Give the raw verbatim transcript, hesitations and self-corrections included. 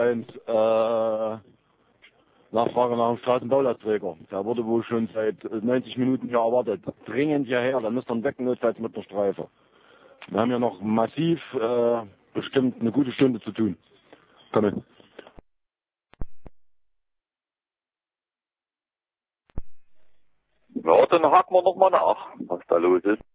eins äh, Nachfrage nach dem Straßenbaulastträger. Der wurde wohl schon seit neunzig Minuten hier erwartet. Dringend hierher, dann müsst ihr ihn wecken, notfalls mit der Streife. Wir haben ja noch massiv äh, bestimmt eine gute Stunde zu tun. Komm mit. Ja, dann haken wir noch mal nach, was da los ist.